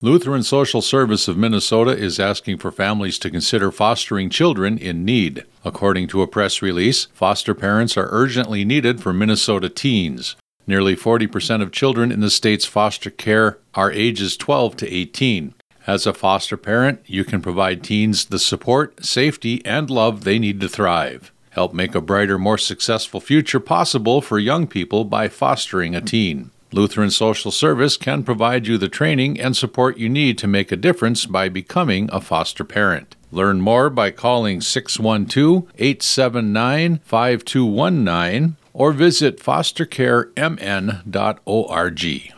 Lutheran Social Service of Minnesota is asking for families to consider fostering children in need. According to a press release, foster parents are urgently needed for Minnesota teens. Nearly 40% of children in the state's foster care are ages 12 to 18. As a foster parent, you can provide teens the support, safety, and love they need to thrive. Help make a brighter, more successful future possible for young people by fostering a teen. Lutheran Social Service can provide you the training and support you need to make a difference by becoming a foster parent. Learn more by calling 612-879-5219 or visit fostercaremn.org.